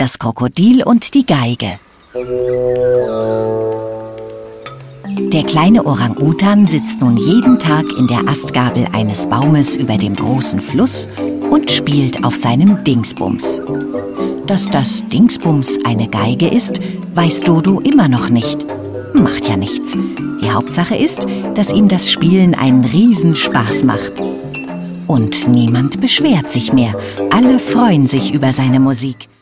Das Krokodil und die Geige. Der kleine Orang-Utan sitzt nun jeden Tag in der Astgabel eines Baumes über dem großen Fluss und spielt auf seinem Dingsbums. Dass das Dingsbums eine Geige ist, weiß Dodo immer noch nicht. Macht ja nichts. Die Hauptsache ist, dass ihm das Spielen einen Riesenspaß macht. Und niemand beschwert sich mehr. Alle freuen sich über seine Musik.